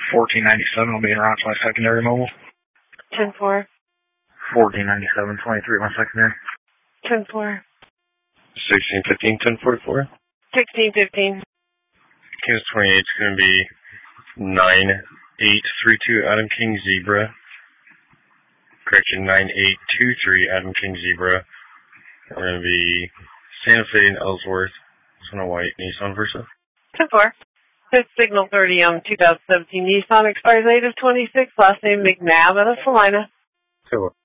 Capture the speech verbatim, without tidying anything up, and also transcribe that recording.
fourteen ninety-seven will be around my secondary mobile. ten four. fourteen ninety-seven, twenty-three, my secondary. ten four. sixteen fifteen, ten forty-four. sixteen fifteen. Kansas twenty-eight is going to be nine eight three two Adam King Zebra. Correction, nine eight two three Adam King Zebra. We're going to be Santa Fe and Ellsworth. It's on a white Nissan Versa. ten four. Fifth signal thirty on two thousand seventeen Nissan, expires eight of twenty-six, last name McNabb out of Salina. ten four.